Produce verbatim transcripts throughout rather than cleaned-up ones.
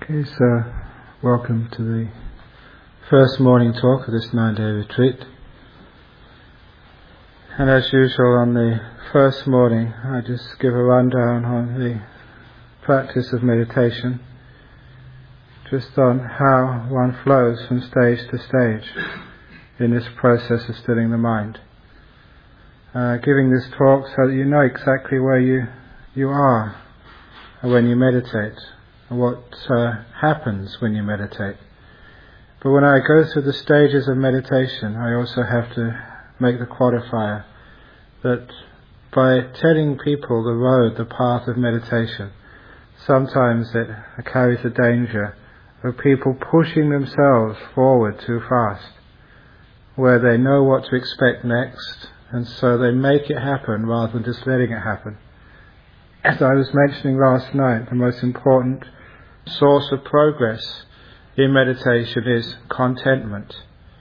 Okay, so welcome to the first morning talk of this nine-day retreat. And as usual on the first morning, I just give a rundown on the practice of meditation, just on how one flows from stage to stage in this process of stilling the mind. Uh, giving this talk so that you know exactly where you, you are when you meditate, what uh, happens when you meditate. But when I go through the stages of meditation, I also have to make the qualifier that by telling people the road, the path of meditation, sometimes it carries the danger of people pushing themselves forward too fast, where they know what to expect next, and so they make it happen rather than just letting it happen. As I was mentioning last night, the most important source of progress in meditation is contentment.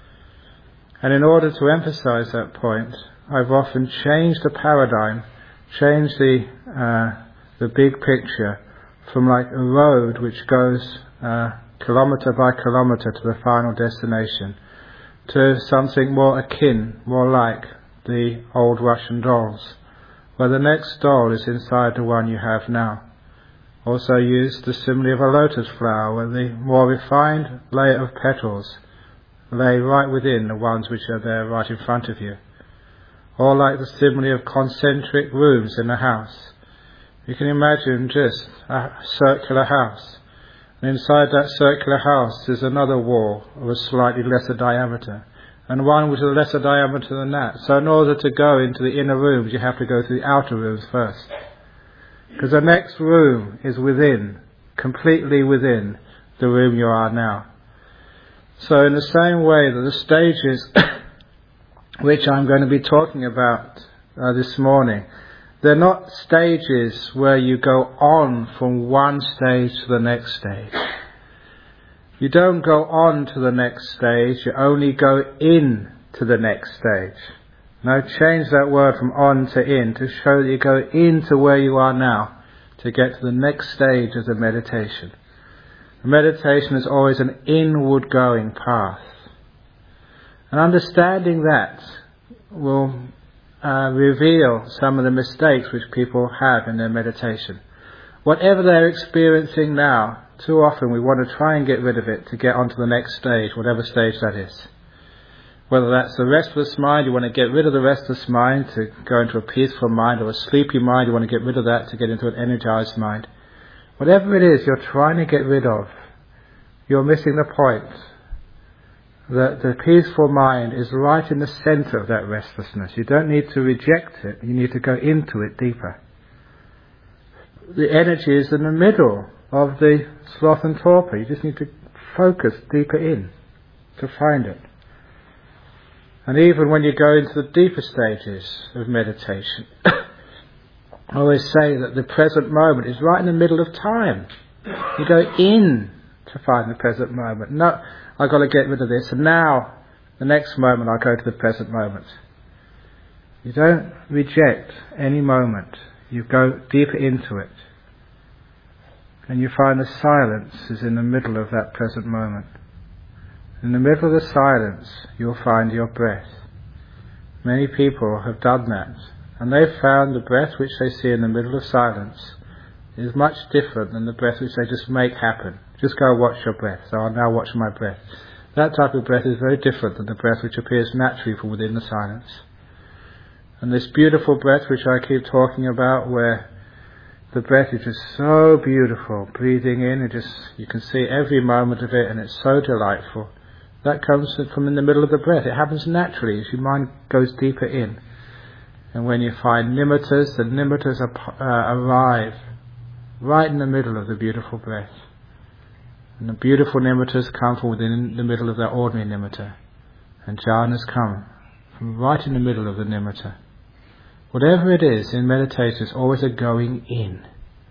And in order to emphasize that point, I've often changed the paradigm, changed the uh, the big picture from like a road which goes uh, kilometre by kilometre to the final destination to something more akin, more like the old Russian dolls, where the next doll is inside the one you have now. Also use the simile of a lotus flower, where the more refined layer of petals lay right within the ones which are there right in front of you. Or like the simile of concentric rooms in a house. You can imagine just a circular house, and inside that circular house is another wall of a slightly lesser diameter, and one with a lesser diameter than that. So in order to go into the inner rooms, you have to go through the outer rooms first. Because the next room is within, completely within the room you are now. So in the same way that the stages which I'm going to be talking about uh, this morning, they're not stages where you go on from one stage to the next stage. You don't go on to the next stage, you only go in to the next stage. Now change that word from on to in to show that you go into where you are now to get to the next stage of the meditation. The meditation is always an inward going path. And understanding that will uh, reveal some of the mistakes which people have in their meditation. Whatever they're experiencing now, too often we want to try and get rid of it to get onto the next stage, whatever stage that is. Whether that's the restless mind, you want to get rid of the restless mind to go into a peaceful mind, or a sleepy mind, you want to get rid of that to get into an energized mind. Whatever it is you're trying to get rid of, you're missing the point. That the peaceful mind is right in the center of that restlessness. You don't need to reject it, you need to go into it deeper. The energy is in the middle of the sloth and torpor. You just need to focus deeper in to find it. And even when you go into the deeper stages of meditation, I always say that the present moment is right in the middle of time. You go in to find the present moment. No, I've got to get rid of this, and now, the next moment, I'll go to the present moment. You don't reject any moment. You go deeper into it. And you find the silence is in the middle of that present moment. In the middle of the silence, you'll find your breath. Many people have done that, and they've found the breath which they see in the middle of silence is much different than the breath which they just make happen. Just go watch your breath. So I'll now watch my breath. That type of breath is very different than the breath which appears naturally from within the silence. And this beautiful breath which I keep talking about, where the breath is just so beautiful, breathing in, and just you can see every moment of it, and it's so delightful. That comes from in the middle of the breath. It happens naturally as your mind goes deeper in. And when you find nimittas, the nimittas uh, arrive right in the middle of the beautiful breath. And the beautiful nimittas come from within the middle of that ordinary nimitta. And jhanas come from right in the middle of the nimitta. Whatever it is in meditation is always a going in.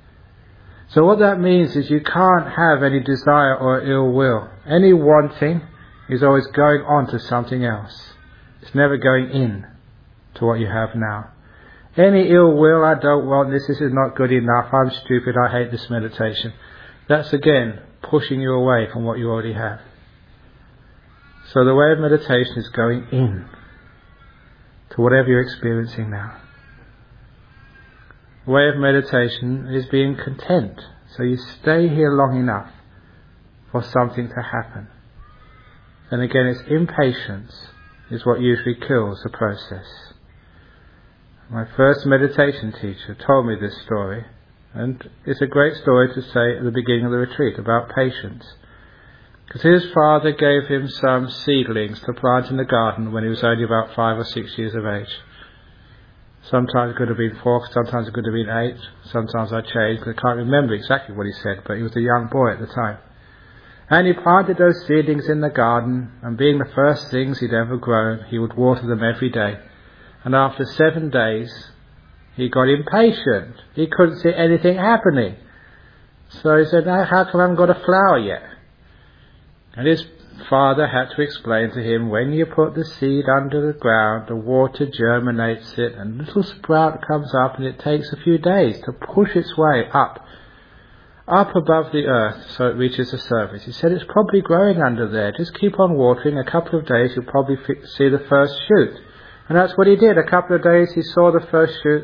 So what that means is you can't have any desire or ill will. Any wanting is always going on to something else. It's never going in to what you have now. Any ill will, I don't want this, this is not good enough, I'm stupid, I hate this meditation. That's again pushing you away from what you already have. So the way of meditation is going in to whatever you're experiencing now. The way of meditation is being content. So you stay here long enough for something to happen. And again, it's impatience is what usually kills the process. My first meditation teacher told me this story, and it's a great story to say at the beginning of the retreat about patience. Because his father gave him some seedlings to plant in the garden when he was only about five or six years of age. Sometimes it could have been four, sometimes it could have been eight, sometimes I changed, I can't remember exactly what he said, but he was a young boy at the time. And he planted those seedlings in the garden, and being the first things he'd ever grown, he would water them every day. And after seven days, he got impatient. He couldn't see anything happening. So he said, "Now, how come I haven't got a flower yet?" And his father had to explain to him, when you put the seed under the ground, the water germinates it, and a little sprout comes up, and it takes a few days to push its way up, up above the earth, so it reaches the surface. He said, it's probably growing under there. Just keep on watering. A couple of days, you'll probably see the first shoot. And that's what he did. A couple of days, he saw the first shoot.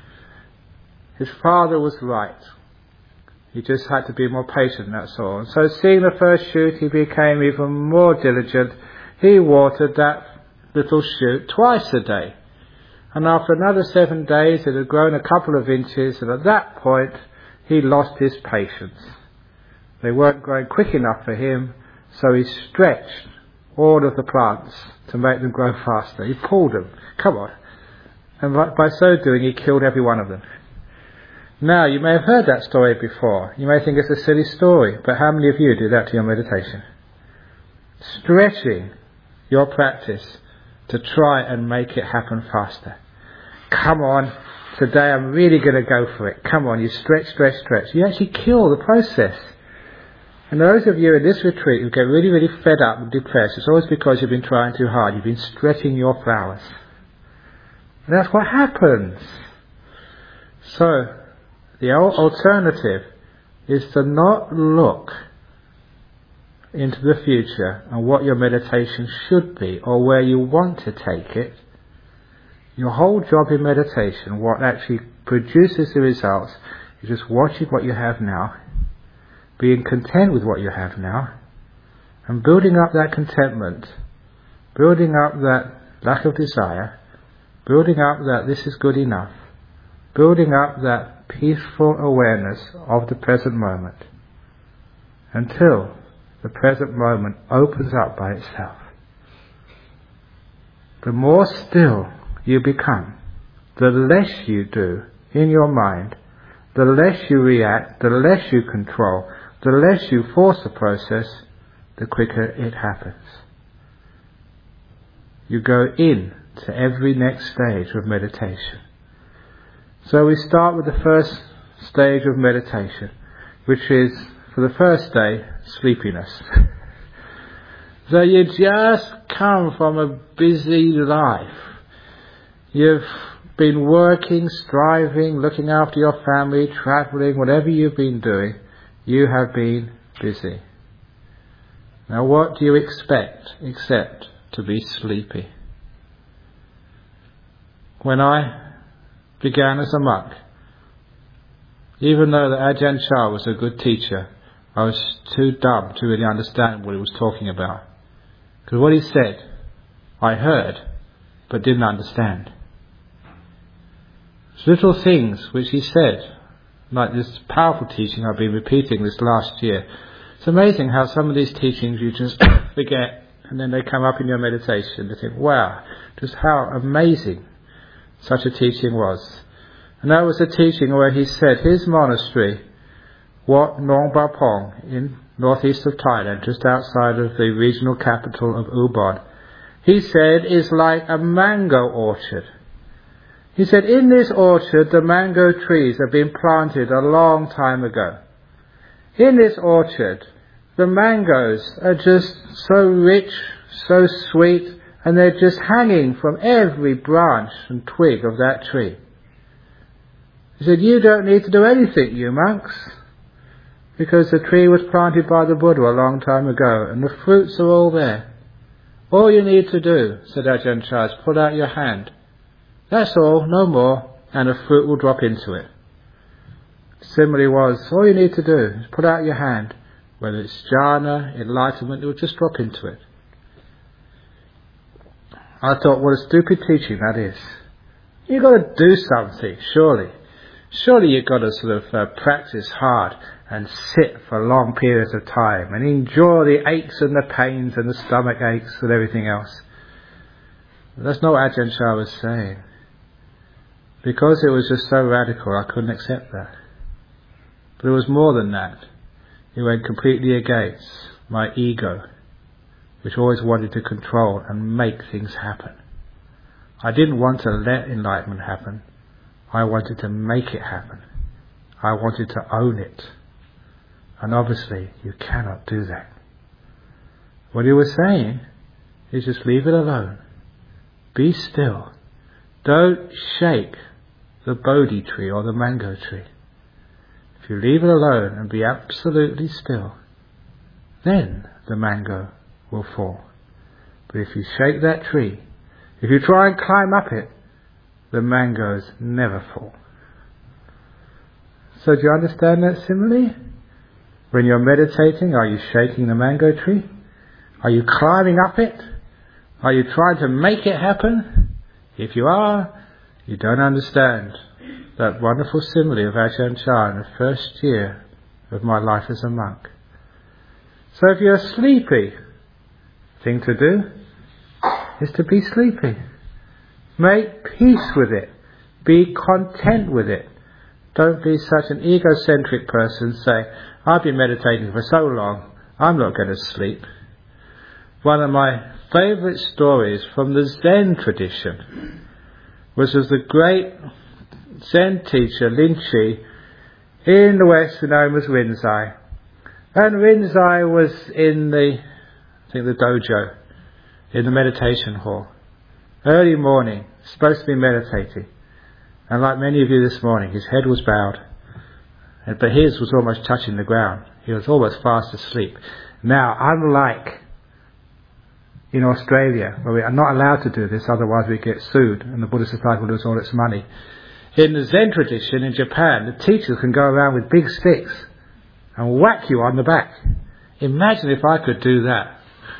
His father was right. He just had to be more patient, that's all. And so seeing the first shoot, he became even more diligent. He watered that little shoot twice a day. And after another seven days, it had grown a couple of inches, and at that point, he lost his patience. They weren't growing quick enough for him, so he stretched all of the plants to make them grow faster. He pulled them. Come on. And by, by so doing, he killed every one of them. Now, you may have heard that story before. You may think it's a silly story, but how many of you do that to your meditation? Stretching your practice to try and make it happen faster. Come on, today I'm really going to go for it. Come on, you stretch, stretch, stretch. You actually kill the process. And those of you in this retreat who get really, really fed up and depressed, it's always because you've been trying too hard. You've been stretching your flowers. And that's what happens. So, the alternative is to not look into the future and what your meditation should be or where you want to take it. Your whole job in meditation, what actually produces the results, is just watching what you have now, being content with what you have now, and building up that contentment, building up that lack of desire, building up that this is good enough, building up that peaceful awareness of the present moment until the present moment opens up by itself. The more still you become, the less you do in your mind, the less you react, the less you control, the less you force the process, the quicker it happens. You go in to every next stage of meditation. So we start with the first stage of meditation, which is, for the first day, sleepiness. So you just come from a busy life. You've been working, striving, looking after your family, travelling, whatever you've been doing, you have been busy. Now what do you expect except to be sleepy? When I began as a monk, even though the Ajahn Chah was a good teacher, I was too dumb to really understand what he was talking about. Because what he said, I heard, but didn't understand. There's little things which he said, like this powerful teaching I've been repeating this last year. It's amazing how some of these teachings you just forget, and then they come up in your meditation. You think, wow, just how amazing such a teaching was. And that was a teaching where he said his monastery, Wat Nong Ba Pong, in northeast of Thailand, just outside of the regional capital of Ubon, he said is like a mango orchard. He said in this orchard the mango trees have been planted a long time ago. In this orchard the mangoes are just so rich, so sweet, and they're just hanging from every branch and twig of that tree. He said, you don't need to do anything, you monks. Because the tree was planted by the Buddha a long time ago, and the fruits are all there. All you need to do, said Ajahn Chah, is put out your hand. That's all, no more, and the fruit will drop into it. Simile was, all you need to do is put out your hand. Whether it's jhana, enlightenment, it will just drop into it. I thought, what a stupid teaching that is. You've got to do something, surely. Surely you've got to sort of uh, practice hard and sit for long periods of time and endure the aches and the pains and the stomach aches and everything else. But that's not what Ajahn Chah was saying. Because it was just so radical, I couldn't accept that. But it was more than that. It went completely against my ego, which always wanted to control and make things happen. I didn't want to let enlightenment happen. I wanted to make it happen. I wanted to own it. And obviously, you cannot do that. What he was saying is just leave it alone. Be still. Don't shake the Bodhi tree or the mango tree. If you leave it alone and be absolutely still, then the mango will fall. But if you shake that tree, if you try and climb up it, the mangoes never fall. So do you understand that simile? When you're meditating, are you shaking the mango tree? Are you climbing up it? Are you trying to make it happen? If you are, you don't understand that wonderful simile of Ajahn Chah in the first year of my life as a monk. So if you're sleepy, thing to do is to be sleepy. Make peace with it. Be content with it. Don't be such an egocentric person saying, I've been meditating for so long, I'm not going to sleep. One of my favourite stories from the Zen tradition was as the great Zen teacher Rinzai in the West known as Rinzai. And Rinzai was in the, I think the dojo, in the meditation hall. Early morning, supposed to be meditating. And like many of you this morning, his head was bowed. But his was almost touching the ground. He was almost fast asleep. Now, unlike in Australia, where we are not allowed to do this, otherwise we get sued and the Buddhist Society will lose all its money. In the Zen tradition in Japan, the teachers can go around with big sticks and whack you on the back. Imagine if I could do that.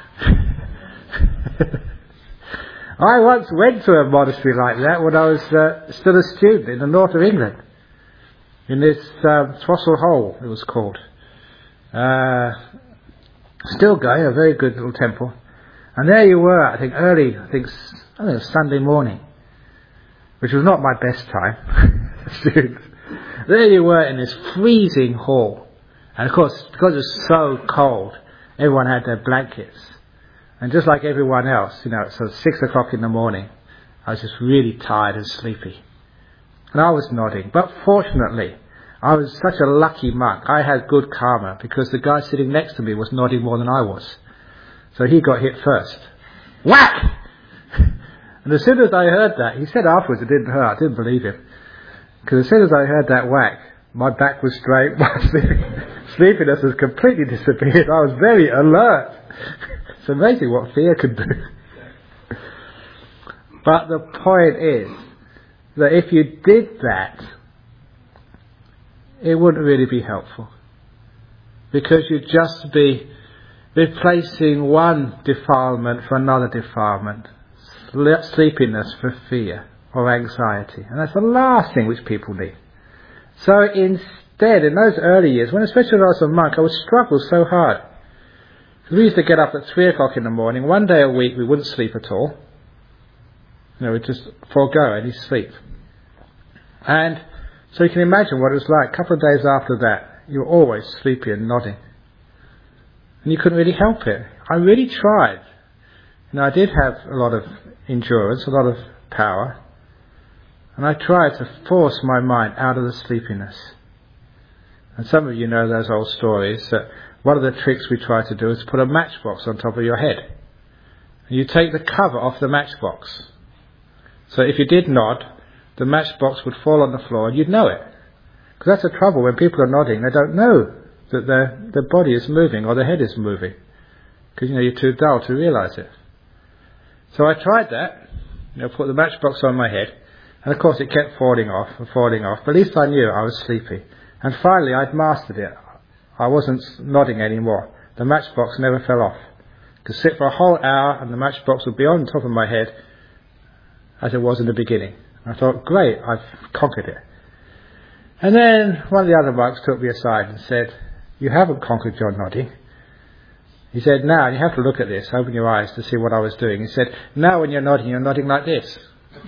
I once went to a monastery like that when I was uh, still a student in the north of England. In this um, Throstle Hole, it was called. Uh, still going, a very good little temple. And there you were, I think early, I think, I think it was Sunday morning, which was not my best time. Students. There you were in this freezing hall. And of course, because it was so cold, everyone had their blankets. And just like everyone else, you know, so six o'clock in the morning, I was just really tired and sleepy. And I was nodding. But fortunately, I was such a lucky monk. I had good karma because the guy sitting next to me was nodding more than I was. So he got hit first. Whack! And as soon as I heard that, he said afterwards it didn't hurt. I didn't believe him. Because as soon as I heard that whack, my back was straight, my sleepiness has completely disappeared. I was very alert. It's amazing what fear can do. But the point is that if you did that, it wouldn't really be helpful. Because you'd just be replacing one defilement for another defilement. Sleepiness for fear or anxiety. And that's the last thing which people need. So instead, in those early years, when especially when I was a monk, I would struggle so hard. We used to get up at three o'clock in the morning. One day a week we wouldn't sleep at all. You know, we'd just forego any sleep. And so you can imagine what it was like. A couple of days after that, you were always sleepy and nodding. And you couldn't really help it. I really tried. You know, I did have a lot of endurance, a lot of power. And I tried to force my mind out of the sleepiness. And some of you know those old stories that one of the tricks we try to do is put a matchbox on top of your head. And you take the cover off the matchbox. So if you did nod, the matchbox would fall on the floor and you'd know it. Because that's the trouble, when people are nodding, they don't know that their, their body is moving or their head is moving. Because, you know, you're too dull to realise it. So I tried that, you know, put the matchbox on my head, and of course it kept falling off and falling off, but at least I knew I was sleepy. And finally I'd mastered it. I wasn't nodding anymore. The matchbox never fell off. I could sit for a whole hour and the matchbox would be on top of my head as it was in the beginning. I thought, great, I've conquered it. And then one of the other monks took me aside and said, you haven't conquered your nodding. He said, now, you have to look at this, open your eyes to see what I was doing. He said, now when you're nodding, you're nodding like this.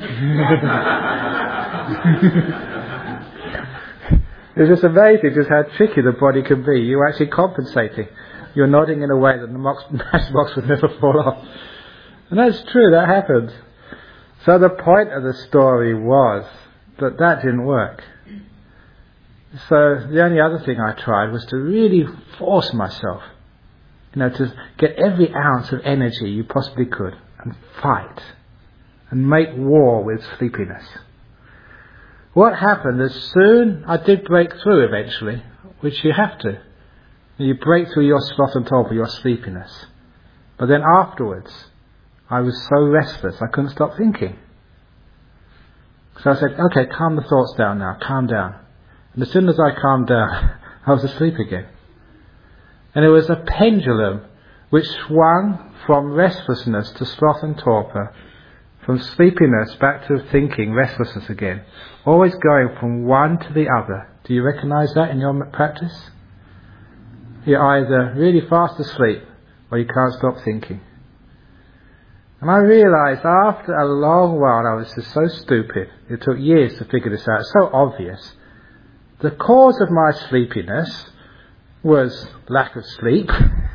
It's just amazing just how tricky the body can be. You're actually compensating. You're nodding in a way that the matchbox would never fall off. And that's true, that happened. So the point of the story was that that didn't work. So the only other thing I tried was to really force myself, you know, to get every ounce of energy you possibly could and fight and make war with sleepiness. What happened is soon I did break through eventually, which you have to. You break through your sloth and torpor, your sleepiness. But then afterwards, I was so restless I couldn't stop thinking. So I said, okay, calm the thoughts down now, calm down. And as soon as I calmed down, I was asleep again. And it was a pendulum which swung from restlessness to sloth and torpor, from sleepiness back to thinking, restlessness again, always going from one to the other. Do you recognize that in your practice? You're either really fast asleep or you can't stop thinking. And I realized after a long while I was just so stupid. It took years to figure this out. It's so obvious. The cause of my sleepiness was lack of sleep,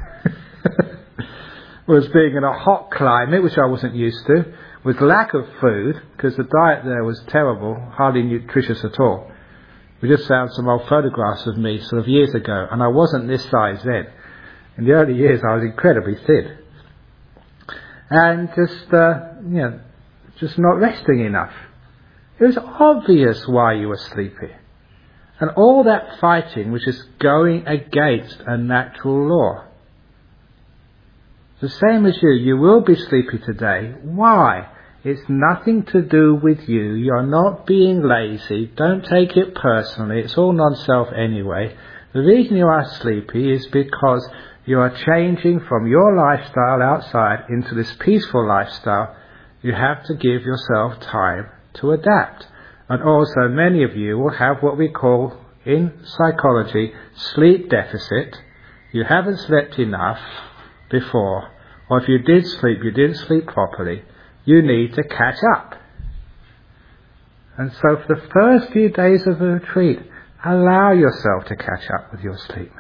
was being in a hot climate, which I wasn't used to, was lack of food, because the diet there was terrible, hardly nutritious at all. We just found some old photographs of me sort of years ago, and I wasn't this size then. In the early years I was incredibly thin. And just, uh, you know, just not resting enough. It was obvious why you were sleepy. And all that fighting was just going against a natural law. The same as you, you will be sleepy today. Why? It's nothing to do with you. You're not being lazy. Don't take it personally. It's all non-self anyway. The reason you are sleepy is because you are changing from your lifestyle outside into this peaceful lifestyle. You have to give yourself time to adapt. And also many of you will have what we call in psychology sleep deficit. You haven't slept enough before, or if you did sleep, you didn't sleep properly. You need to catch up. And so for the first few days of the retreat, allow yourself to catch up with your sleep.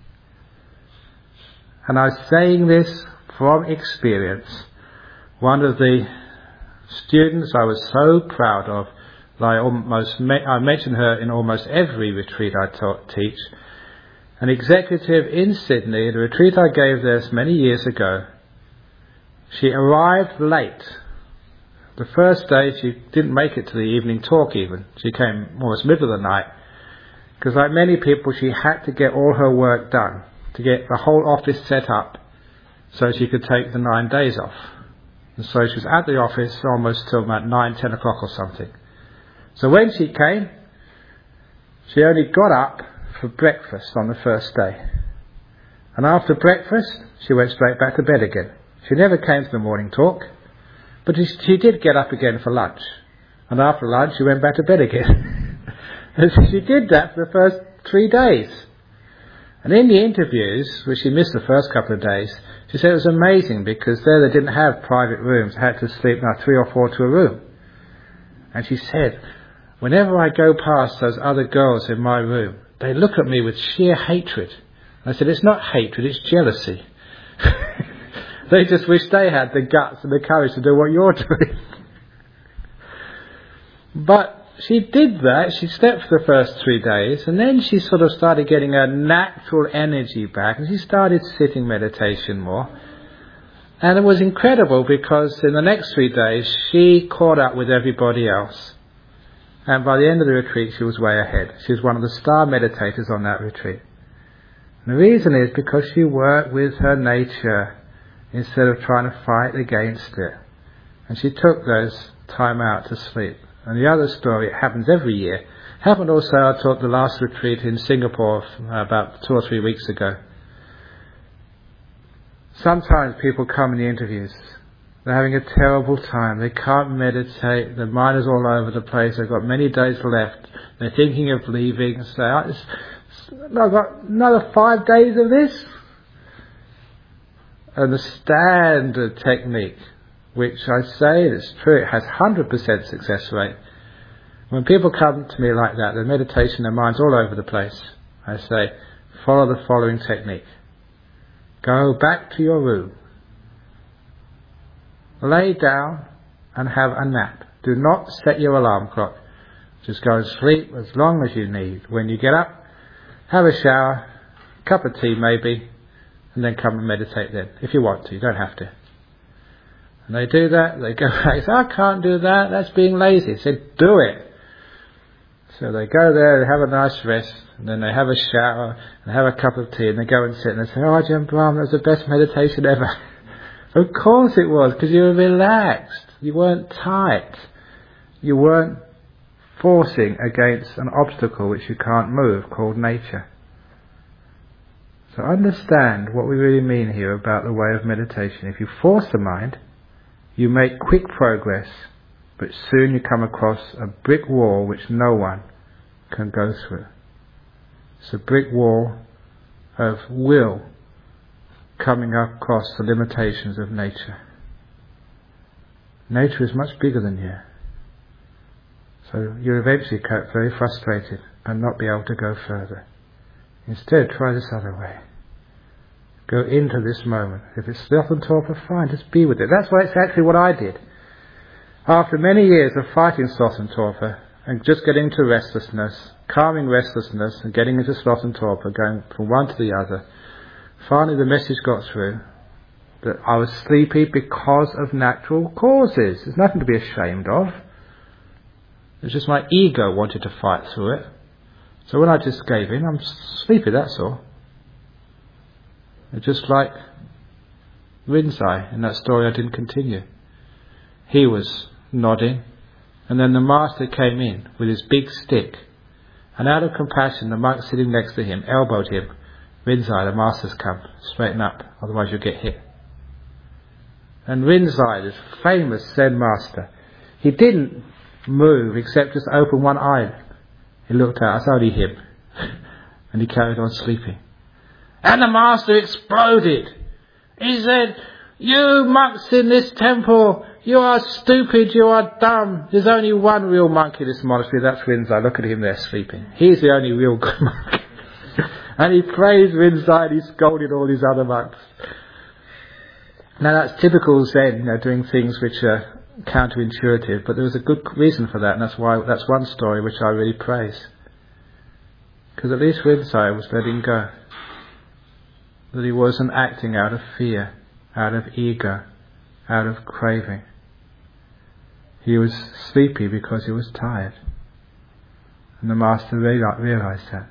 And I was saying this from experience. One of the students I was so proud of, I almost me- I mention her in almost every retreat I taught, teach, an executive in Sydney, the retreat I gave there many years ago. She arrived late. The first day she didn't make it to the evening talk even. She came almost middle of the night. Because like many people, she had to get all her work done, to get the whole office set up so she could take the nine days off. And so she was at the office almost till about nine, ten o'clock or something. So when she came, she only got up for breakfast on the first day. And after breakfast, she went straight back to bed again. She never came to the morning talk, but she, she did get up again for lunch. And after lunch, she went back to bed again. And she did that for the first three days. And in the interviews, which she missed the first couple of days, she said it was amazing because there they didn't have private rooms. They had to sleep now three or four to a room. And she said, whenever I go past those other girls in my room, they look at me with sheer hatred. I said, it's not hatred, it's jealousy. They just wish they had the guts and the courage to do what you're doing. But she did that. She slept for the first three days, and then she sort of started getting her natural energy back, and she started sitting meditation more. And it was incredible because in the next three days she caught up with everybody else. And by the end of the retreat she was way ahead. She was one of the star meditators on that retreat. And the reason is because she worked with her nature instead of trying to fight against it. And she took those time out to sleep. And the other story, it happens every year. Happened also, I taught the last retreat in Singapore about two or three weeks ago. Sometimes people come in the interviews. They're having a terrible time. They can't meditate. Their mind is all over the place. They've got many days left. They're thinking of leaving. So I've got another five days of this. And the standard technique, which I say is true, it has one hundred percent success rate. When people come to me like that, their meditation, their mind's all over the place, I say, follow the following technique. Go back to your room. Lay down and have a nap. Do not set your alarm clock. Just go and sleep as long as you need. When you get up, have a shower, cup of tea maybe, and then come and meditate then, if you want to. You don't have to. And they do that, they go back, say, I can't do that, that's being lazy. I said, do it. So they go there, they have a nice rest, and then they have a shower, and have a cup of tea, and they go and sit, and they say, oh, Ajahn Brahm, that was the best meditation ever. Of course it was, because you were relaxed. You weren't tight. You weren't forcing against an obstacle which you can't move, called nature. So understand what we really mean here about the way of meditation. If you force the mind, you make quick progress, but soon you come across a brick wall which no one can go through. It's a brick wall of will coming up across the limitations of nature. Nature is much bigger than you. So you'll eventually get very frustrated and not be able to go further. Instead, try this other way. Go into this moment. If it's sloth and torpor, fine, just be with it. That's why it's actually what I did. After many years of fighting sloth and torpor, and just getting to restlessness, calming restlessness, and getting into sloth and torpor, going from one to the other, finally the message got through that I was sleepy because of natural causes. There's nothing to be ashamed of. It's just my ego wanted to fight through it. So when I just gave in, I'm sleepy, that's all. It's just like Rinzai in that story I didn't continue. He was nodding, and then the master came in with his big stick, and out of compassion the monk sitting next to him elbowed him. Rinzai, the master's come, straighten up, otherwise you'll get hit. And Rinzai, this famous Zen master, he didn't move except just open one eye. He looked out, that's only him. And he carried on sleeping. And the master exploded. He said, you monks in this temple, you are stupid, you are dumb. There's only one real monk in this monastery, that's Rinzai. Look at him there sleeping. He's the only real good monk. And he praised Rinzai and he scolded all these other monks. Now that's typical Zen, you know, doing things which are counterintuitive, but there was a good reason for that, and that's why that's one story which I really praise. Because at least Rinzai was letting go. That he wasn't acting out of fear, out of ego, out of craving. He was sleepy because he was tired. And the master realized that.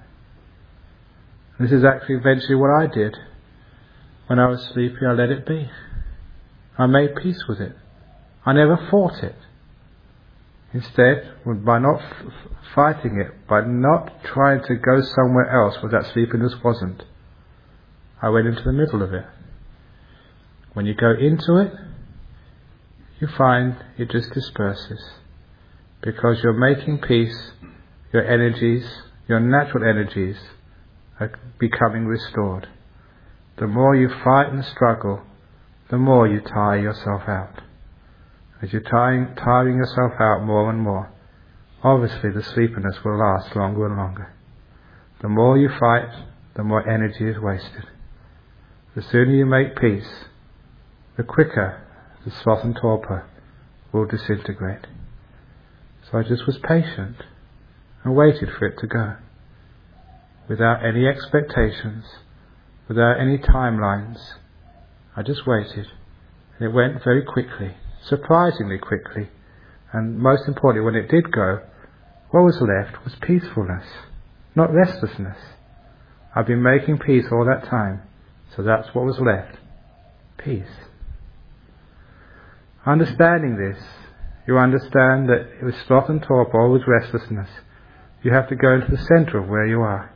This is actually eventually what I did. When I was sleepy, I let it be. I made peace with it. I never fought it. Instead, by not f- fighting it, by not trying to go somewhere else where that sleepiness wasn't, I went into the middle of it. When you go into it, you find it just disperses. Because you're making peace, your energies, your natural energies, are becoming restored. The more you fight and struggle, the more you tire yourself out. As you're tiring, tiring yourself out more and more, obviously the sleepiness will last longer and longer. The more you fight, the more energy is wasted. The sooner you make peace, the quicker the sloth and torpor will disintegrate. So I just was patient and waited for it to go. Without any expectations, without any timelines, I just waited. And it went very quickly, surprisingly quickly. And most importantly, when it did go, what was left was peacefulness, not restlessness. I've been making peace all that time, so that's what was left. Peace. Understanding this, you understand that with sloth and torpor, with restlessness, you have to go into the centre of where you are.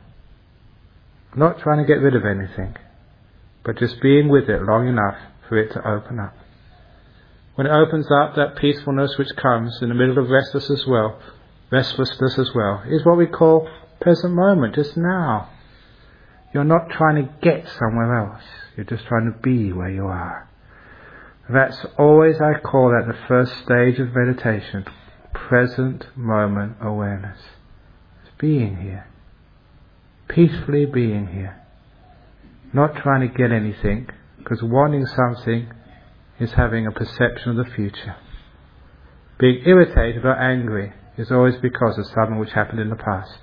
Not trying to get rid of anything, but just being with it long enough for it to open up. When it opens up, that peacefulness which comes in the middle of restlessness as well, restlessness as well, is what we call present moment, just now. You're not trying to get somewhere else. You're just trying to be where you are. That's always, I call that the first stage of meditation. Present moment awareness. It's being here. Peacefully being here. Not trying to get anything, because wanting something is having a perception of the future. Being irritated or angry is always because of something which happened in the past.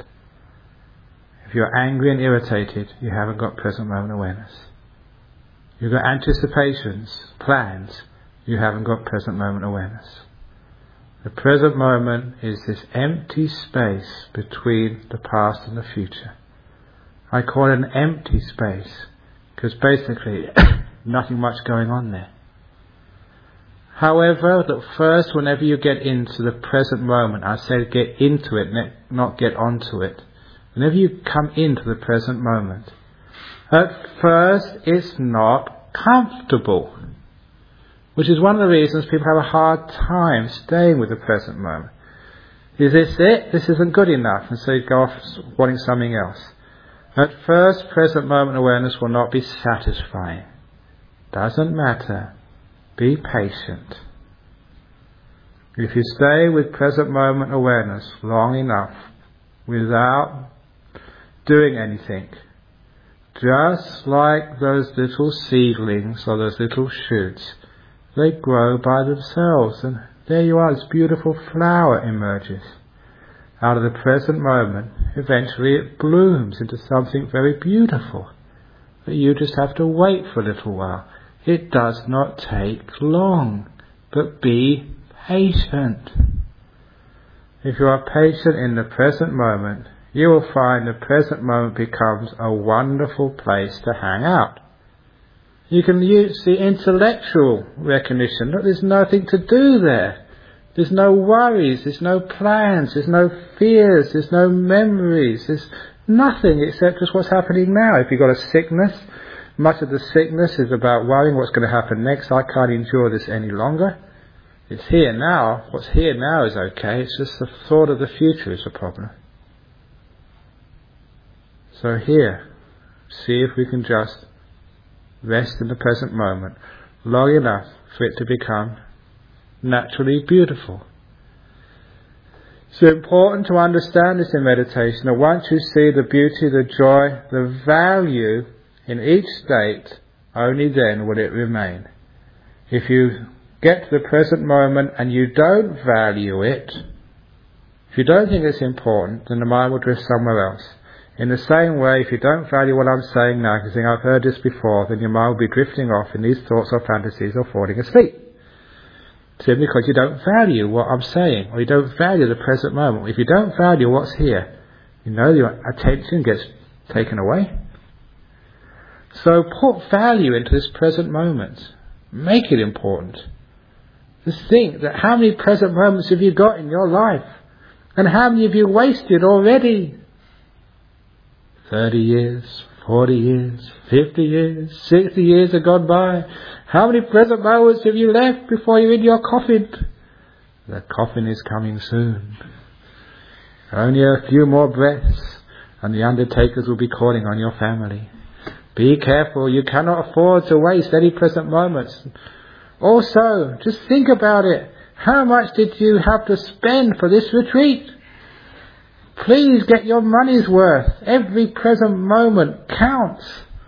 If you're angry and irritated, you haven't got present moment awareness. You've got anticipations, plans, you haven't got present moment awareness. The present moment is this empty space between the past and the future. I call it an empty space, because basically nothing much going on there. However, at first, whenever you get into the present moment, I say get into it, not get onto it. Whenever you come into the present moment, at first it's not comfortable, which is one of the reasons people have a hard time staying with the present moment. Is this it? This isn't good enough, and so you go off wanting something else. At first, present moment awareness will not be satisfying. Doesn't matter. Be patient. If you stay with present moment awareness long enough, without doing anything, just like those little seedlings or those little shoots, they grow by themselves, and there you are, this beautiful flower emerges. Out of the present moment, eventually it blooms into something very beautiful. But you just have to wait for a little while. It does not take long, but be patient. If you are patient in the present moment, you will find the present moment becomes a wonderful place to hang out. You can use the intellectual recognition. Look, there's nothing to do there. There's no worries, there's no plans, there's no fears, there's no memories, there's nothing except just what's happening now. If you've got a sickness, much of the sickness is about worrying what's going to happen next. I can't endure this any longer. It's here now. What's here now is okay. It's just the thought of the future is the problem. So here, see if we can just rest in the present moment long enough for it to become naturally beautiful. It's important to understand this in meditation, that once you see the beauty, the joy, the value in each state, only then will it remain. If you get to the present moment and you don't value it, if you don't think it's important, then the mind will drift somewhere else. In the same way, if you don't value what I'm saying now, because you think I've heard this before, then your mind will be drifting off in these thoughts or fantasies or falling asleep. Simply because you don't value what I'm saying, or you don't value the present moment. If you don't value what's here, you know your attention gets taken away. So put value into this present moment. Make it important. Just think that how many present moments have you got in your life? And how many have you wasted already? Thirty years, forty years, fifty years, sixty years have gone by. How many present moments have you left before you're in your coffin? The coffin is coming soon. Only a few more breaths and the undertakers will be calling on your family. Be careful, you cannot afford to waste any present moments. Also, just think about it. How much did you have to spend for this retreat? Please get your money's worth. Every present moment counts.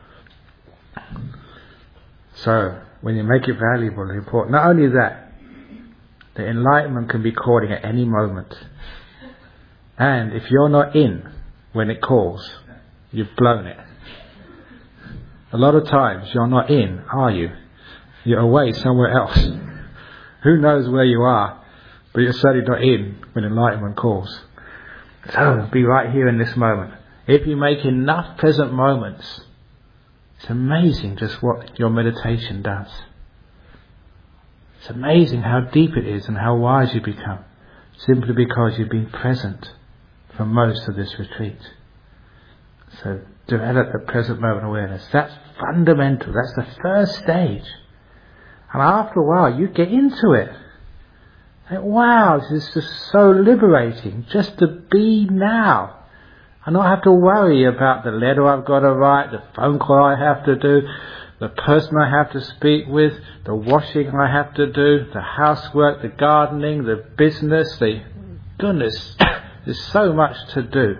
So, when you make it valuable and important, not only that, the enlightenment can be calling at any moment. And if you're not in when it calls, you've blown it. A lot of times you're not in, are you? You're away somewhere else. Who knows where you are, but you're certainly not in when enlightenment calls. So, be right here in this moment. If you make enough present moments, it's amazing just what your meditation does. It's amazing how deep it is and how wise you become, simply because you've been present for most of this retreat. So develop the present moment awareness. That's fundamental. That's the first stage. And after a while, you get into it. Like, wow, this is just so liberating, just to be now. And not have to worry about the letter I've got to write, the phone call I have to do, the person I have to speak with, the washing I have to do, the housework, the gardening, the business, the goodness, there's so much to do.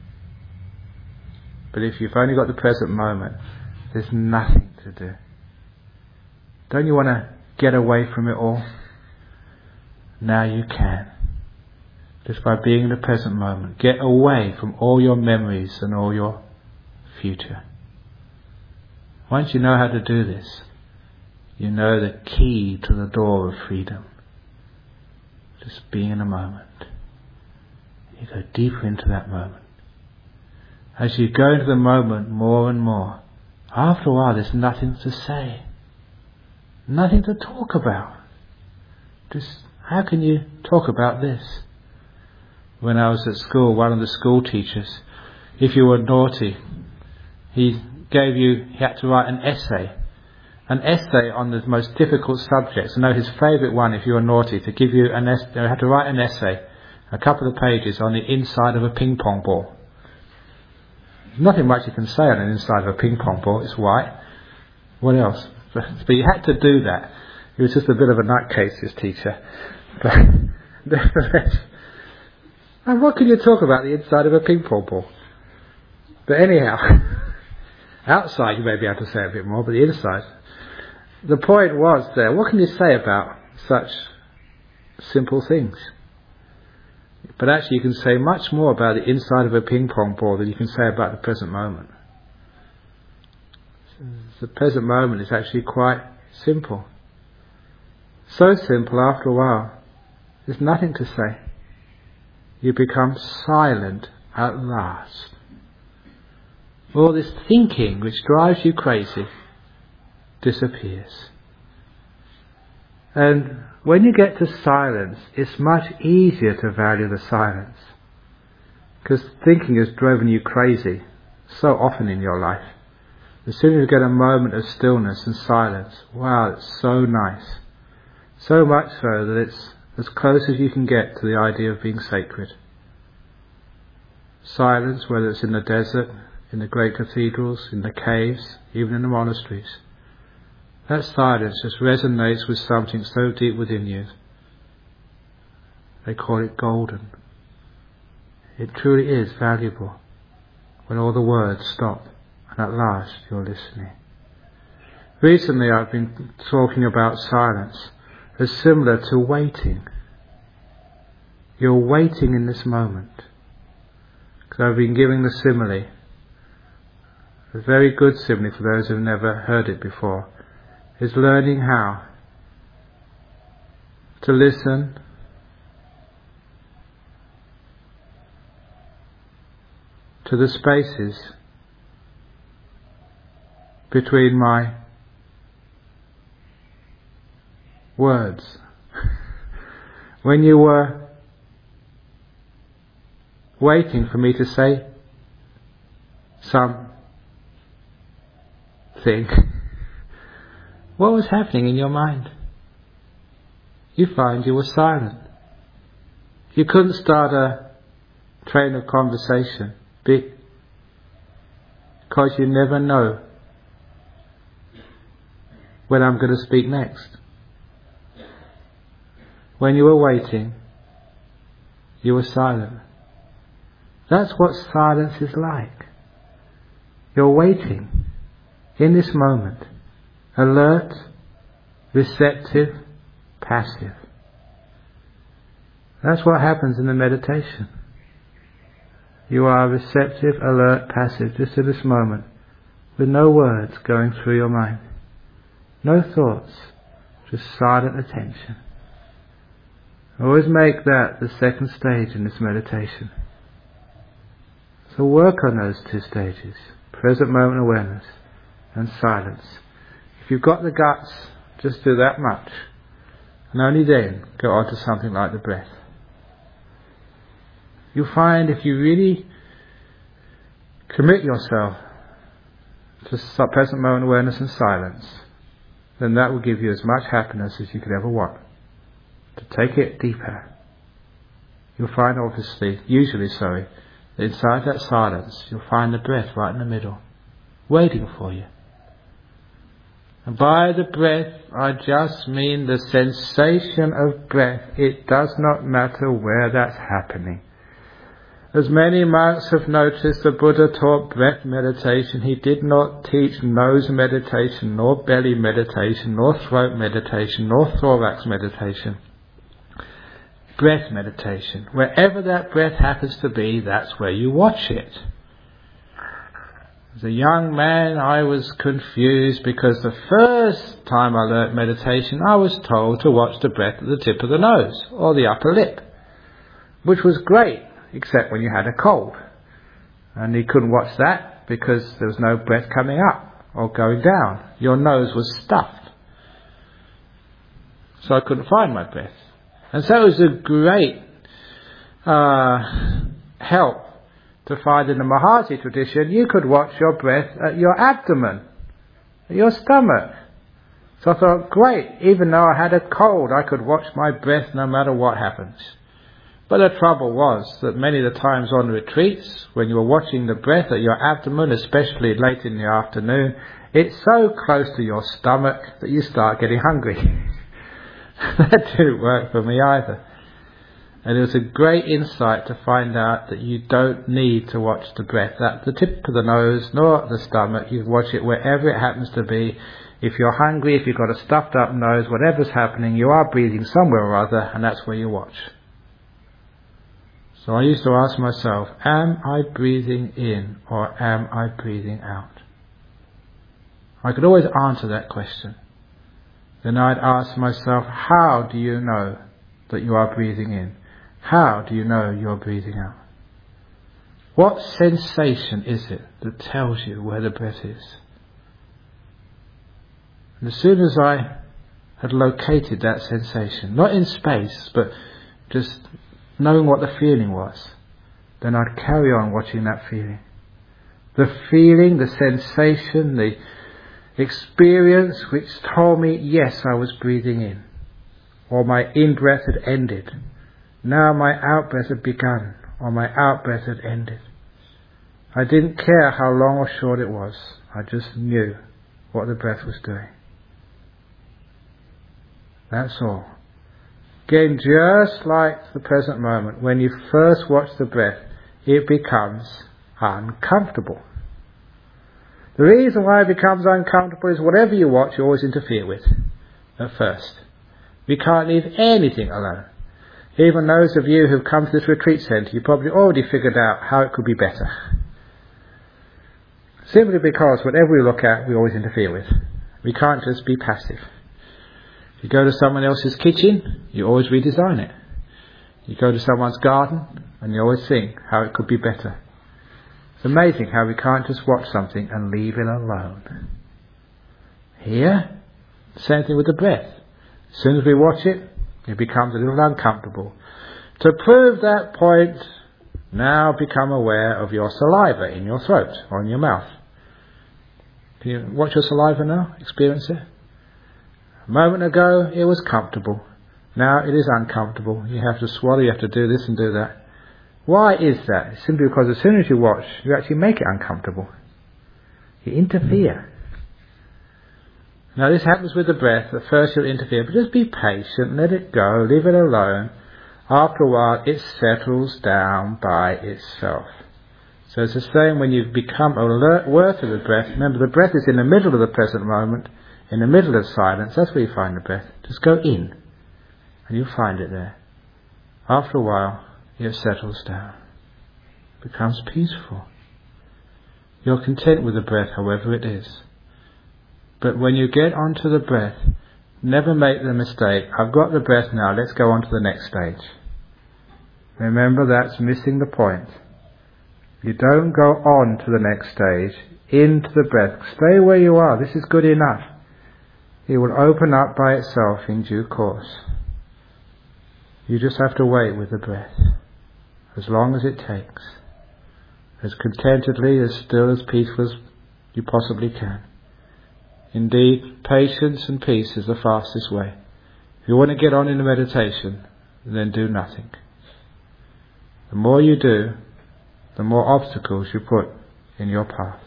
But if you've only got the present moment, there's nothing to do. Don't you want to get away from it all? Now you can. Just by being in the present moment. Get away from all your memories and all your future. Once you know how to do this, you know the key to the door of freedom. Just being in a moment. You go deeper into that moment. As you go into the moment more and more, after a while there's nothing to say. Nothing to talk about. Just, how can you talk about this? When I was at school, one of the school teachers, if you were naughty, he gave you, he had to write an essay. An essay on the most difficult subjects. I know his favourite one, if you were naughty, to give you an essay, you had to write an essay, a couple of pages on the inside of a ping pong ball. There's nothing much you can say on the inside of a ping pong ball, it's white. What else? But you had to do that. He was just a bit of a nutcase, this teacher. But nevertheless, and what can you talk about the inside of a ping pong ball? But anyhow, outside you may be able to say a bit more, but the inside. The point was there, what can you say about such simple things? But actually you can say much more about the inside of a ping pong ball than you can say about the present moment. The present moment is actually quite simple. So simple after a while, there's nothing to say. You become silent at last. All this thinking which drives you crazy disappears. And when you get to silence, it's much easier to value the silence. Because thinking has driven you crazy so often in your life. As soon as you get a moment of stillness and silence, wow, it's so nice. So much so that it's as close as you can get to the idea of being sacred. Silence, whether it's in the desert, in the great cathedrals, in the caves, even in the monasteries. That silence just resonates with something so deep within you. They call it golden. It truly is valuable when all the words stop and at last you're listening. Recently I've been talking about silence as similar to waiting. You're waiting in this moment. Because I've been giving the simile, a very good simile for those who've never heard it before, is learning how to listen to the spaces between my words. When you were waiting for me to say something, what was happening in your mind? You find you were silent. You couldn't start a train of conversation because you never know when I'm going to speak next. When you were waiting, you were silent. That's what silence is like. You're waiting in this moment, alert, receptive, passive. That's what happens in the meditation. You are receptive, alert, passive, just at this moment, with no words going through your mind. No thoughts, just silent attention. Always make that the second stage in this meditation. So work on those two stages, present moment awareness and silence. If you've got the guts, just do that much. And only then go on to something like the breath. You'll find if you really commit yourself to present moment awareness and silence, then that will give you as much happiness as you could ever want. To take it deeper. You'll find obviously, usually sorry, that inside that silence you'll find the breath right in the middle, waiting for you. And by the breath I just mean the sensation of breath. It does not matter where that's happening. As many monks have noticed, the Buddha taught breath meditation. He did not teach nose meditation, nor belly meditation, nor throat meditation, nor thorax meditation. Breath meditation. Wherever that breath happens to be, that's where you watch it. As a young man, I was confused because the first time I learnt meditation, I was told to watch the breath at the tip of the nose, or the upper lip, which was great, except when you had a cold. And you couldn't watch that because there was no breath coming up or going down. Your nose was stuffed. So I couldn't find my breath. And so it was a great uh, help to find in the Mahasi tradition, you could watch your breath at your abdomen, at your stomach. So I thought, great, even though I had a cold, I could watch my breath no matter what happens. But the trouble was that many of the times on retreats, when you were watching the breath at your abdomen, especially late in the afternoon, it's so close to your stomach that you start getting hungry. That didn't work for me either. And it was a great insight to find out that you don't need to watch the breath at the tip of the nose nor at the stomach. You watch it wherever it happens to be. If you're hungry, if you've got a stuffed up nose, whatever's happening, you are breathing somewhere or other, and that's where you watch. So I used to ask myself, am I breathing in or am I breathing out? I could always answer that question. Then I'd ask myself, how do you know that you are breathing in? How do you know you're breathing out? What sensation is it that tells you where the breath is? And as soon as I had located that sensation, not in space, but just knowing what the feeling was, then I'd carry on watching that feeling. The feeling, the sensation, the experience which told me, yes, I was breathing in, or my in-breath had ended. Now my out-breath had begun, or my out-breath had ended. I didn't care how long or short it was. I just knew what the breath was doing. That's all. Again, just like the present moment, when you first watch the breath, it becomes uncomfortable. The reason why it becomes uncomfortable is whatever you watch, you always interfere with at first. We can't leave anything alone. Even those of you who've come to this retreat centre, you probably already figured out how it could be better. Simply because whatever we look at, we always interfere with. We can't just be passive. If you go to someone else's kitchen, you always redesign it. You go to someone's garden, and you always think how it could be better. It's amazing how we can't just watch something and leave it alone. Here, same thing with the breath. As soon as we watch it, it becomes a little uncomfortable. To prove that point, now become aware of your saliva in your throat or in your mouth. Can you watch your saliva now? Experience it? A moment ago, it was comfortable. Now it is uncomfortable. You have to swallow, you have to do this and do that. Why is that? It's simply because as soon as you watch, you actually make it uncomfortable. You interfere. Now this happens with the breath. At first you'll interfere, but just be patient, let it go, leave it alone. After a while it settles down by itself. So it's the same when you've become alert, aware to the breath. Remember, the breath is in the middle of the present moment, in the middle of silence. That's where you find the breath. Just go in, and you'll find it there. After a while, it settles down, becomes peaceful. You're content with the breath, however it is. But when you get onto the breath, never make the mistake, I've got the breath now, let's go on to the next stage. Remember, that's missing the point. You don't go on to the next stage, into the breath. Stay where you are. This is good enough. It will open up by itself in due course. You just have to wait with the breath, as long as it takes, as contentedly, as still, as peaceful as you possibly can. Indeed, patience and peace is the fastest way. If you want to get on in the meditation, then do nothing. The more you do, the more obstacles you put in your path.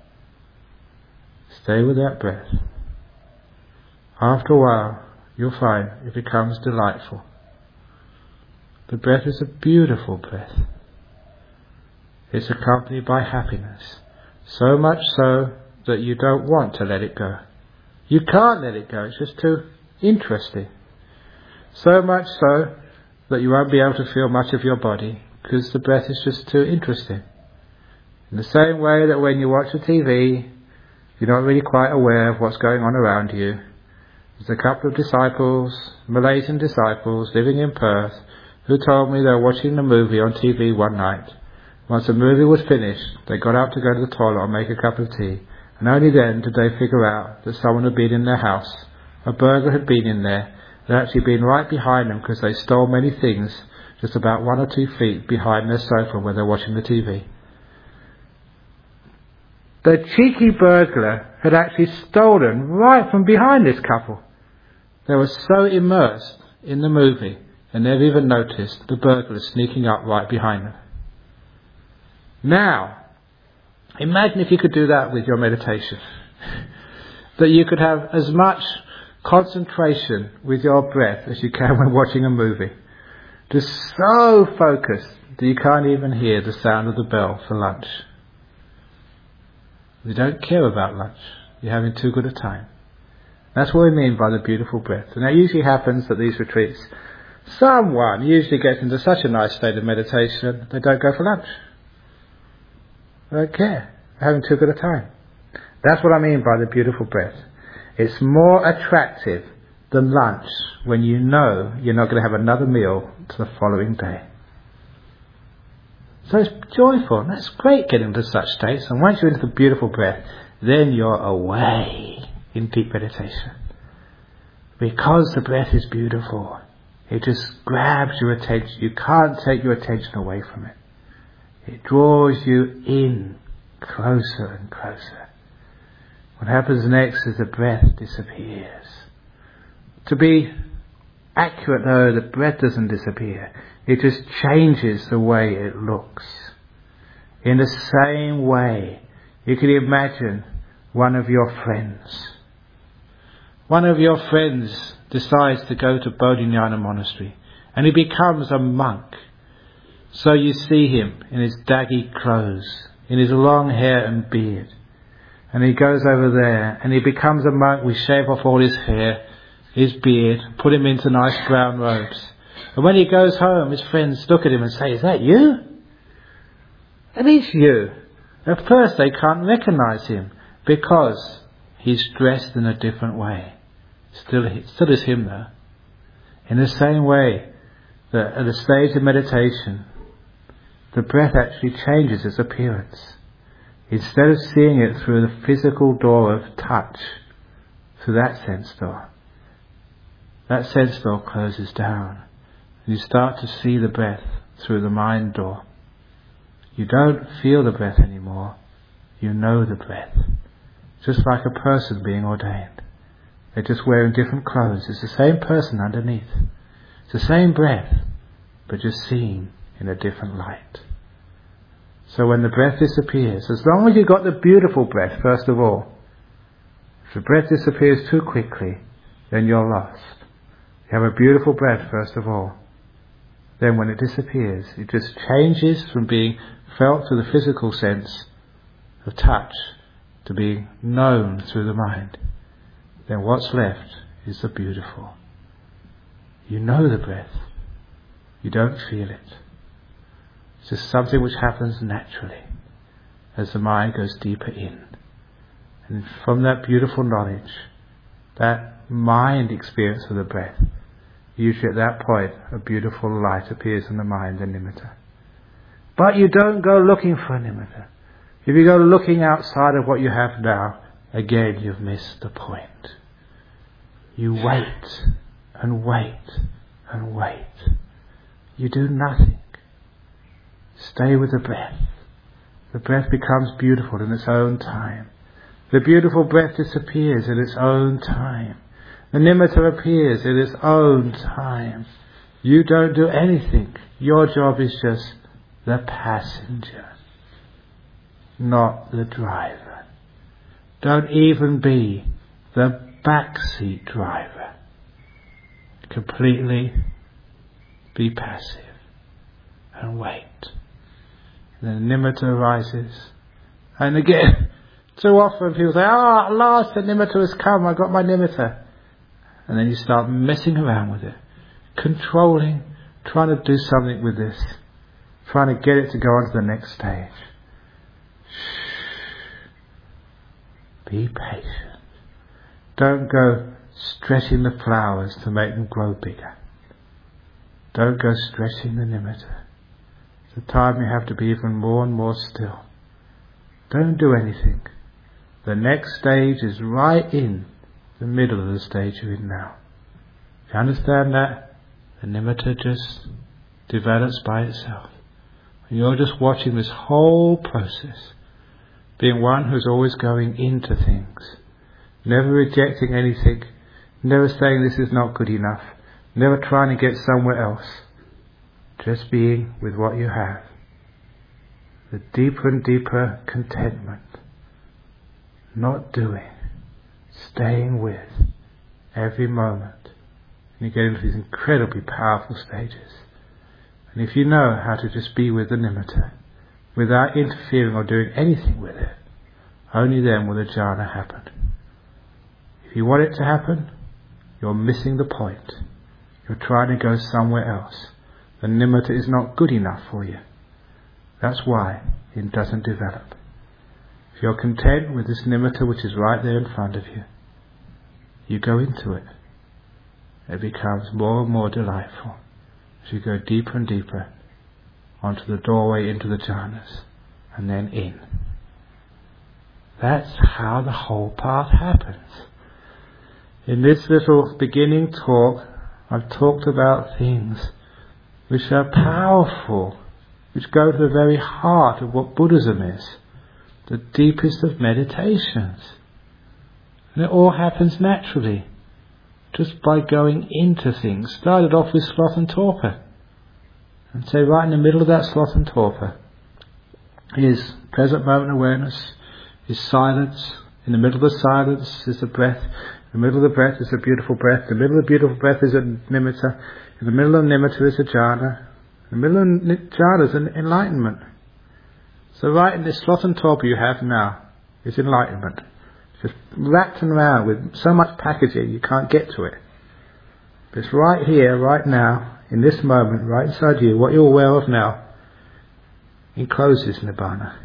Stay with that breath. After a while, you'll find it becomes delightful. The breath is a beautiful breath. It's accompanied by happiness, so much so that you don't want to let it go. You can't let it go, it's just too interesting. So much so that you won't be able to feel much of your body, because the breath is just too interesting. In the same way that when you watch a T V, you're not really quite aware of what's going on around you. There's a couple of disciples, Malaysian disciples, living in Perth, who told me they were watching the movie on T V one night. Once the movie was finished, they got up to go to the toilet and make a cup of tea, and only then did they figure out that someone had been in their house. A burglar had been in there. They'd actually been right behind them because they stole many things just about one or two feet behind their sofa where they're watching the T V. The cheeky burglar had actually stolen right from behind this couple. They were so immersed in the movie and never even noticed the burglar sneaking up right behind them. Now, imagine if you could do that with your meditation. That you could have as much concentration with your breath as you can when watching a movie. Just so focused that you can't even hear the sound of the bell for lunch. You don't care about lunch. You're having too good a time. That's what we mean by the beautiful breath. And that usually happens at these retreats. Someone usually gets into such a nice state of meditation, they don't go for lunch. They don't care. They're having too good a time. That's what I mean by the beautiful breath. It's more attractive than lunch when you know you're not going to have another meal to the following day. So it's joyful, and that's great getting into such states. And once you're into the beautiful breath, then you're away in deep meditation. Because the breath is beautiful, it just grabs your attention. You can't take your attention away from it. It draws you in closer and closer. What happens next is the breath disappears. To be accurate though, the breath doesn't disappear. It just changes the way it looks. In the same way, you can imagine one of your friends. One of your friends decides to go to Bodhinyana Monastery and he becomes a monk. So you see him in his daggy clothes, in his long hair and beard. And he goes over there and he becomes a monk. We shave off all his hair, his beard, put him into nice brown robes. And when he goes home, his friends look at him and say, "Is that you?" It is you. At first they can't recognize him because he's dressed in a different way. Still, still is him though. In the same way that at the stage of meditation, the breath actually changes its appearance. Instead of seeing it through the physical door of touch, through that sense door, that sense door closes down. And you start to see the breath through the mind door. You don't feel the breath anymore. You know the breath. Just like a person being ordained. They're just wearing different clothes. It's the same person underneath. It's the same breath, but just seen in a different light. So when the breath disappears, as long as you've got the beautiful breath, first of all, if the breath disappears too quickly, then you're lost. You have a beautiful breath, first of all. Then when it disappears, it just changes from being felt through the physical sense of touch to being known through the mind. Then what's left is the beautiful. You know the breath. You don't feel it. It's just something which happens naturally as the mind goes deeper in. And from that beautiful knowledge, that mind experience of the breath, usually at that point a beautiful light appears in the mind, the nimitta. But you don't go looking for a nimitta. If you go looking outside of what you have now, again you've missed the point. You wait and wait and wait. You do nothing. Stay with the breath. The breath becomes beautiful in its own time. The beautiful breath disappears in its own time. The nimitta appears in its own time. You don't do anything. Your job is just the passenger, not the driver. Don't even be the backseat driver. Completely be passive and wait. And the nimitta arises. And again, too often people say, ah, oh, at last the nimitta has come, I got my nimitta. And then you start messing around with it, controlling, trying to do something with this, trying to get it to go on to the next stage. Shh. Be patient. Don't go stretching the flowers to make them grow bigger. Don't go stretching the nimitta. It's the time you have to be even more and more still. Don't do anything. The next stage is right in the middle of the stage you're in now. If you understand that, the nimitta just develops by itself. And you're just watching this whole process, being one who's always going into things, never rejecting anything, never saying this is not good enough, never trying to get somewhere else, just being with what you have. The deeper and deeper contentment, not doing, staying with every moment. And you get into these incredibly powerful stages. And if you know how to just be with the nimitta, without interfering or doing anything with it, only then will the jhana happen. If you want it to happen, you're missing the point. You're trying to go somewhere else. The nimitta is not good enough for you. That's why it doesn't develop. If you're content with this nimitta which is right there in front of you, you go into it. It becomes more and more delightful as you go deeper and deeper onto the doorway into the jhanas and then in. That's how the whole path happens. In this little beginning talk, I've talked about things which are powerful, which go to the very heart of what Buddhism is, the deepest of meditations. And it all happens naturally, just by going into things. Started off with sloth and torpor. And say right in the middle of that sloth and torpor is present moment awareness, is silence. In the middle of the silence is the breath. In the middle of the breath is a beautiful breath. In the middle of the beautiful breath is a nimitta. In the middle of the nimitta is a jhana. In the middle of the jhana is an enlightenment. So right in this sloth and torpor you have now is enlightenment. It's just wrapped around with so much packaging you can't get to it. But it's right here, right now, in this moment, right inside you, what you're aware of now, encloses Nibbana.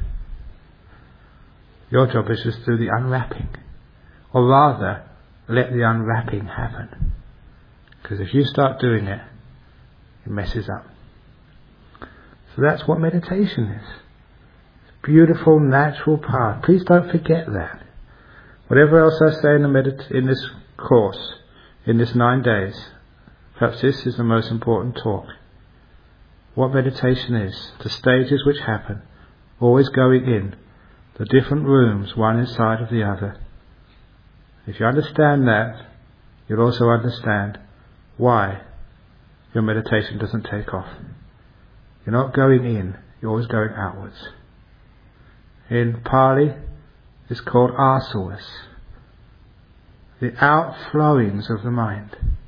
Your job is just to do the unwrapping. Or rather, let the unwrapping happen. Because if you start doing it, it messes up. So that's what meditation is. Beautiful, natural path. Please don't forget that. Whatever else I say in, the medit- in this course, in this nine days, perhaps this is the most important talk. What meditation is, the stages which happen, always going in, the different rooms, one inside of the other. If you understand that, you'll also understand why your meditation doesn't take off. You're not going in, you're always going outwards. In Pali, it's called asavas, the outflowings of the mind.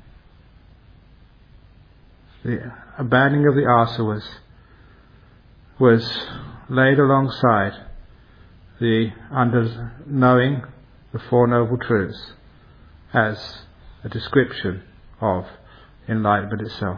The abandoning of the asavas was laid alongside the under knowing the Four Noble Truths as a description of enlightenment itself.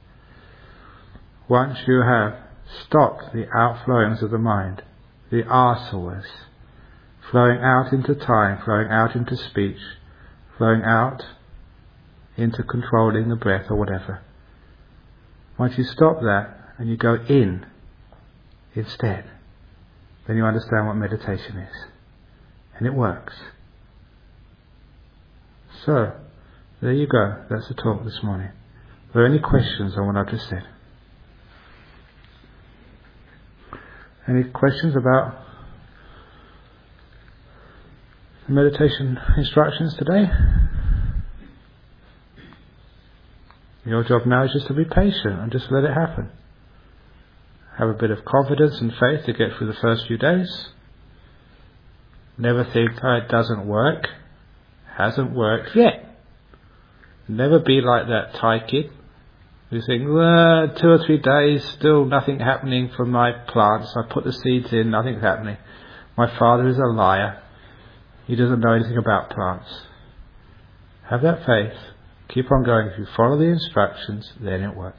Once you have stopped the outflowings of the mind, the asavas, flowing out into time, flowing out into speech, flowing out into controlling the breath or whatever. Once you stop that and you go in, instead, then you understand what meditation is. And it works. So, there you go. That's the talk this morning. Are there any questions on what I've just said? Any questions about the meditation instructions today? Your job now is just to be patient and just let it happen. Have a bit of confidence and faith to get through the first few days. Never think, oh, it doesn't work. Hasn't worked yet. Never be like that Thai kid who thinks, well, two or three days, still nothing happening from my plants. I put the seeds in, nothing's happening. My father is a liar. He doesn't know anything about plants. Have that faith. Keep on going. If you follow the instructions, then it works.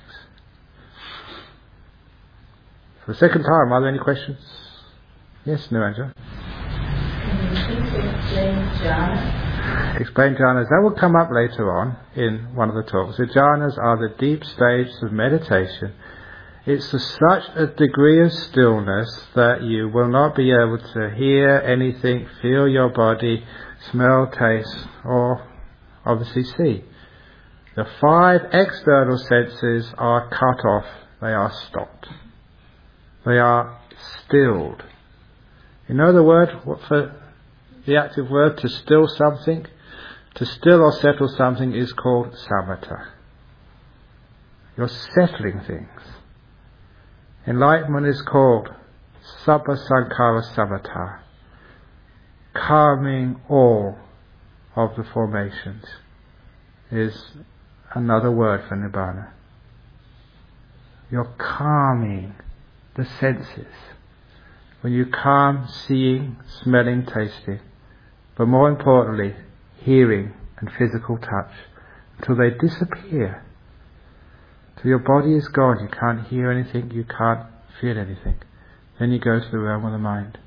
For the second time, are there any questions? Yes, Niranja? Can you please explain jhanas? Explain jhanas. That will come up later on in one of the talks. The jhanas are the deep stages of meditation. It's to such a degree of stillness that you will not be able to hear anything, feel your body, smell, taste, or obviously see. The five external senses are cut off. They are stopped. They are stilled. You know the word what for the active word to still something? To still or settle something is called samatha. You're settling things. Enlightenment is called sabba sankhara samatha. Calming all of the formations is another word for nibbana. You're calming the senses. When you calm seeing, smelling, tasting, but more importantly, hearing and physical touch, until they disappear. Till your body is gone, you can't hear anything, you can't feel anything. Then you go to the realm of the mind.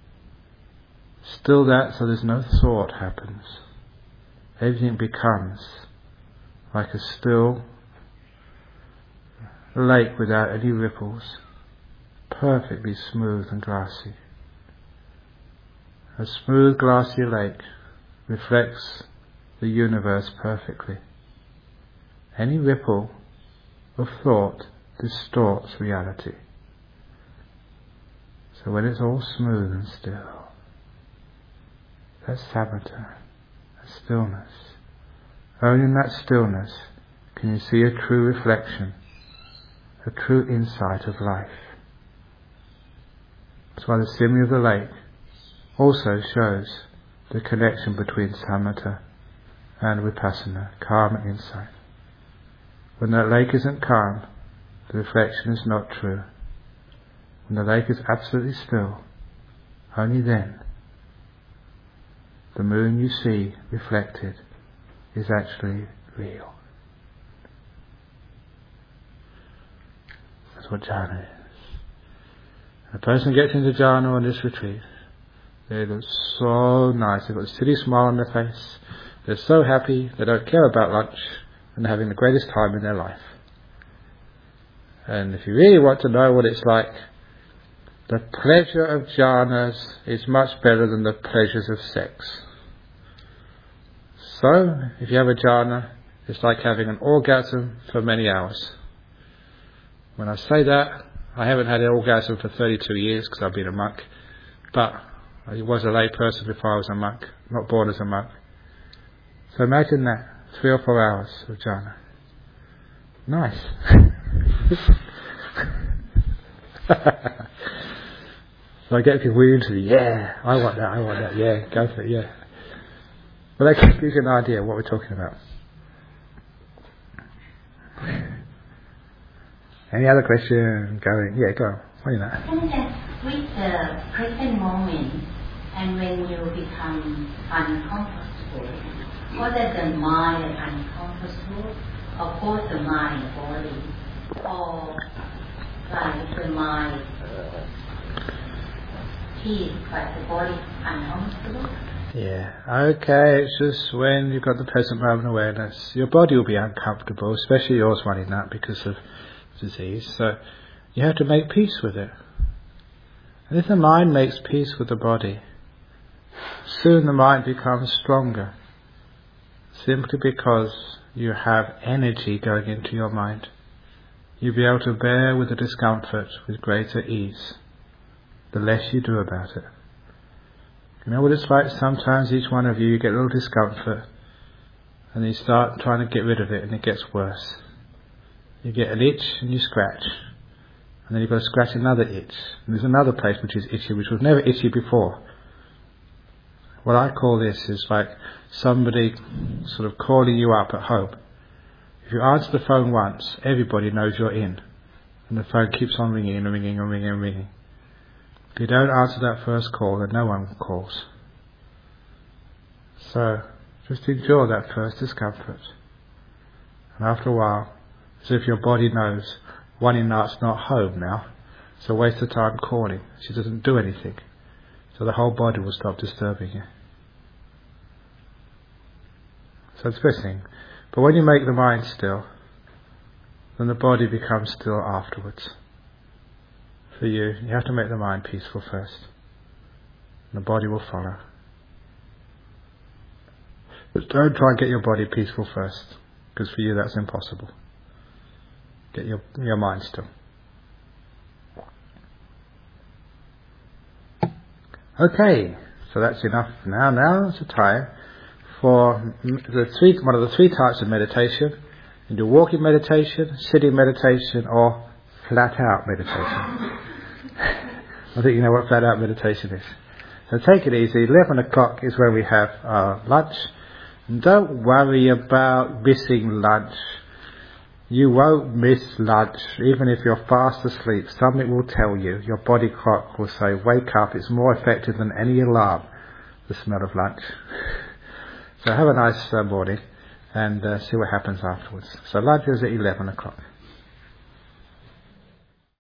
Still that, so there's no thought happens. Everything becomes like a still lake without any ripples, perfectly smooth and glassy. A smooth, glassy lake reflects the universe perfectly. Any ripple of thought distorts reality. So when it's all smooth and still, that's samatha, that's stillness. Only in that stillness can you see a true reflection, a true insight of life. That's why the simile of the lake also shows the connection between samatha and vipassana, calm and insight. When that lake isn't calm, the reflection is not true. When the lake is absolutely still, only then the moon you see reflected is actually real. That's what jhana is. A person gets into jhana on this retreat. They look so nice. They've got a silly smile on their face. They're so happy. They don't care about lunch. And they're having the greatest time in their life. And if you really want to know what it's like, the pleasure of jhanas is much better than the pleasures of sex. So, if you have a jhana, it's like having an orgasm for many hours. When I say that, I haven't had an orgasm for thirty-two years because I've been a monk. But I was a lay person before I was a monk, not born as a monk. So imagine that, three or four hours of jhana. Nice. So I get people really into the, yeah, I want that, I want that, yeah, go for it, yeah. Well, that gives you an idea of what we're talking about. Any other question? Going? Yeah, go on. What do you know? Can I with the present moment and when you become uncomfortable, whether the mind is uncomfortable or both the mind and body, or like the mind peace but the body uncomfortable? Yeah, okay, it's just when you've got the present moment awareness, your body will be uncomfortable, especially yours wanting that because of disease, so you have to make peace with it. And if the mind makes peace with the body, soon the mind becomes stronger, simply because you have energy going into your mind. You'll be able to bear with the discomfort with greater ease, the less you do about it. You know what it's like? Sometimes each one of you, you get a little discomfort, and you start trying to get rid of it, and it gets worse. You get an itch, and you scratch. And then you've got to scratch another itch. And there's another place which is itchy, which was never itchy before. What I call this is like somebody sort of calling you up at home. If you answer the phone once, everybody knows you're in. And the phone keeps on ringing and ringing and ringing and ringing. If you don't answer that first call, then no one calls. So, just endure that first discomfort. And after a while, as if your body knows, one in night's not home now, so waste of time calling. She doesn't do anything. So the whole body will stop disturbing you. So it's the best thing. But when you make the mind still, then the body becomes still afterwards. For you, you have to make the mind peaceful first. And the body will follow. But don't try and get your body peaceful first, because for you that's impossible. Get your, your mind still. Okay, so that's enough for now. Now it's the time for the three, one of the three types of meditation. You do walking meditation, sitting meditation, or flat out meditation. I think you know what flat out meditation is. So take it easy. eleven o'clock is where we have our lunch. And don't worry about missing lunch. You won't miss lunch, even if you're fast asleep. Something will tell you. Your body clock will say, wake up. It's more effective than any alarm, the smell of lunch. So have a nice uh, morning and uh, see what happens afterwards. So lunch is at eleven o'clock.